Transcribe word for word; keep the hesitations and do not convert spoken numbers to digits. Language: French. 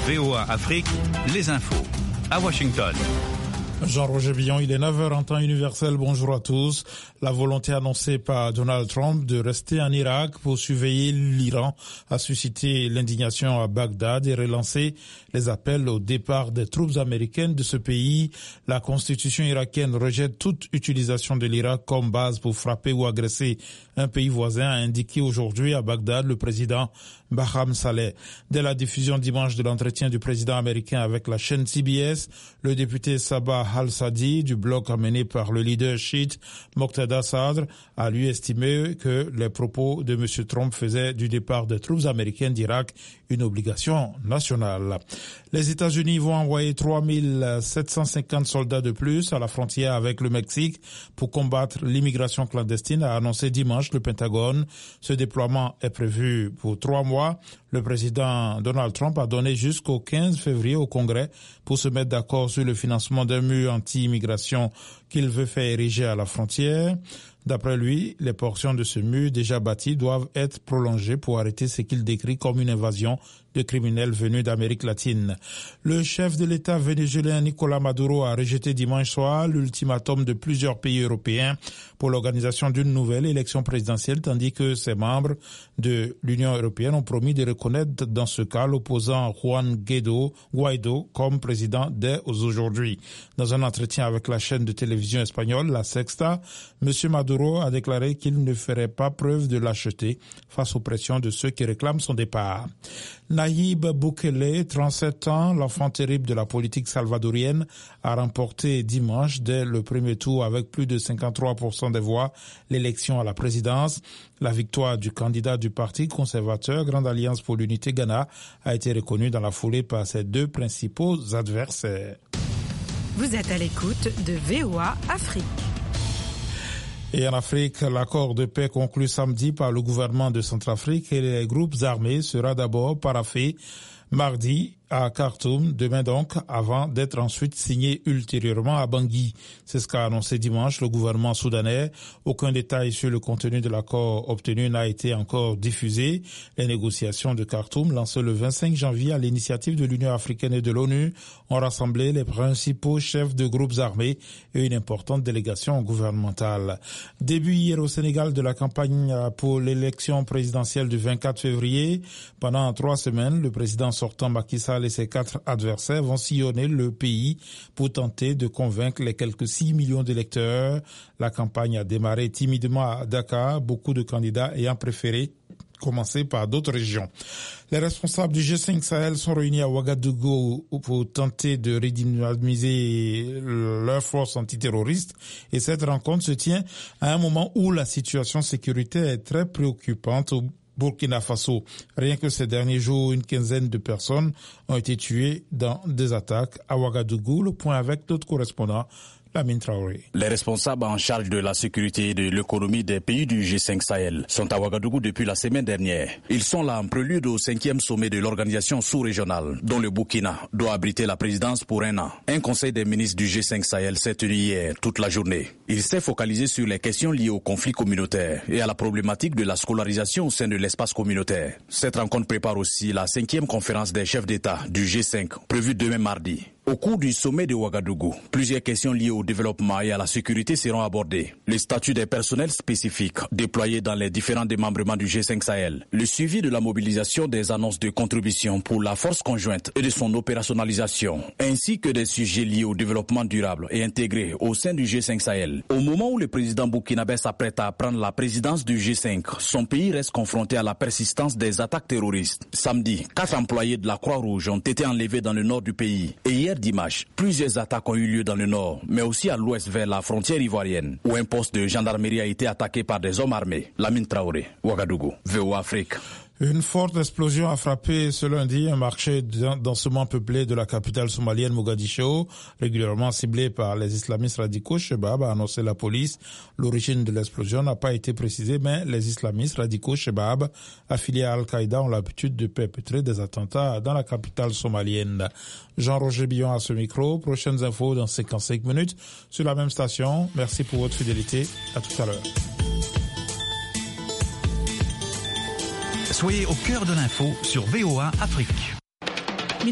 V O A Afrique, les infos. À Washington. Jean-Roger Billon, il est neuf heures en temps universel. Bonjour à tous. La volonté annoncée par Donald Trump de rester en Irak pour surveiller l'Iran a suscité l'indignation à Bagdad et relancé les appels au départ des troupes américaines de ce pays. La constitution irakienne rejette toute utilisation de l'Irak comme base pour frapper ou agresser un pays voisin, a indiqué aujourd'hui à Bagdad le président Barham Saleh. Dès la diffusion dimanche de l'entretien du président américain avec la chaîne C B S, le député Sabah al-Sadi du bloc mené par le leader chiite Moqtada Sadr a lui estimé que les propos de M. Trump faisaient du départ des troupes américaines d'Irak une obligation nationale. Les États-Unis vont envoyer trois mille sept cent cinquante soldats de plus à la frontière avec le Mexique pour combattre l'immigration clandestine, a annoncé dimanche le Pentagone. Ce déploiement est prévu pour trois mois. Le président Donald Trump a donné jusqu'au quinze février au Congrès pour se mettre d'accord sur le financement d'un mur anti-immigration qu'il veut faire ériger à la frontière. D'après lui, les portions de ce mur déjà bâti doivent être prolongées pour arrêter ce qu'il décrit comme une invasion de criminels venus d'Amérique latine. Le chef de l'État vénézuélien Nicolás Maduro a rejeté dimanche soir l'ultimatum de plusieurs pays européens pour l'organisation d'une nouvelle élection présidentielle, tandis que ses membres de l'Union européenne ont promis de reconnaître dans ce cas l'opposant Juan Guaido, Guaido comme président dès aujourd'hui. Dans un entretien avec la chaîne de télévision espagnole La Sexta, M. Maduro a déclaré qu'il ne ferait pas preuve de lâcheté face aux pressions de ceux qui réclament son départ. Nayib Bukele, trente-sept ans, l'enfant terrible de la politique salvadorienne, a remporté dimanche dès le premier tour avec plus de cinquante-trois pour cent des voix l'élection à la présidence. La victoire du candidat du parti conservateur Grande Alliance pour l'Unité Ghana a été reconnue dans la foulée par ses deux principaux adversaires. Vous êtes à l'écoute de V O A Afrique. Et en Afrique, l'accord de paix conclu samedi par le gouvernement de Centrafrique et les groupes armés sera d'abord paraphé mardi à Khartoum, demain donc, avant d'être ensuite signé ultérieurement à Bangui. C'est ce qu'a annoncé dimanche le gouvernement soudanais. Aucun détail sur le contenu de l'accord obtenu n'a été encore diffusé. Les négociations de Khartoum, lancées le vingt-cinq janvier à l'initiative de l'Union africaine et de l'ONU, ont rassemblé les principaux chefs de groupes armés et une importante délégation gouvernementale. Début hier au Sénégal de la campagne pour l'élection présidentielle du vingt-quatre février. Pendant trois semaines, le président sortant Macky Sall et ses quatre adversaires vont sillonner le pays pour tenter de convaincre les quelques six millions d'électeurs. La campagne a démarré timidement à Dakar, beaucoup de candidats ayant préféré commencer par d'autres régions. Les responsables du G cinq Sahel sont réunis à Ouagadougou pour tenter de redynamiser leur force antiterroriste, et cette rencontre se tient à un moment où la situation sécuritaire est très préoccupante au Burkina Faso. Rien que ces derniers jours, une quinzaine de personnes ont été tuées dans des attaques à Ouagadougou. Le point avec notre correspondant, Lamine Traoré. Les responsables en charge de la sécurité et de l'économie des pays du G cinq Sahel sont à Ouagadougou depuis la semaine dernière. Ils sont là en prélude au cinquième sommet de l'organisation sous-régionale, dont le Burkina doit abriter la présidence pour un an. Un conseil des ministres du G cinq Sahel s'est tenu hier toute la journée. Il s'est focalisé sur les questions liées aux conflits communautaires et à la problématique de la scolarisation au sein de l'espace communautaire. Cette rencontre prépare aussi la cinquième conférence des chefs d'État du G cinq, prévue demain mardi. Au cours du sommet de Ouagadougou, plusieurs questions liées au développement et à la sécurité seront abordées. Le statut des personnels spécifiques déployés dans les différents démembrements du G cinq Sahel, le suivi de la mobilisation des annonces de contribution pour la force conjointe et de son opérationnalisation, ainsi que des sujets liés au développement durable et intégré au sein du G cinq Sahel. Au moment où le président burkinabé s'apprête à prendre la présidence du G cinq, son pays reste confronté à la persistance des attaques terroristes. Samedi, quatre employés de la Croix-Rouge ont été enlevés dans le nord du pays. Et hier dimanche, plusieurs attaques ont eu lieu dans le nord, mais aussi à l'ouest vers la frontière ivoirienne, où un poste de gendarmerie a été attaqué par des hommes armés. Lamine Traoré, Ouagadougou, V O A Afrique. Une forte explosion a frappé ce lundi un marché densément peuplé de la capitale somalienne Mogadiscio, régulièrement ciblé par les islamistes radicaux. Shebab a annoncé la police. L'origine de l'explosion n'a pas été précisée, mais les islamistes radicaux Shebab, affiliés à Al-Qaïda, ont l'habitude de perpétrer des attentats dans la capitale somalienne. Jean-Roger Billon à ce micro. Prochaines infos dans cinquante-cinq minutes sur la même station. Merci pour votre fidélité. À tout à l'heure. Soyez au cœur de l'info sur V O A Afrique.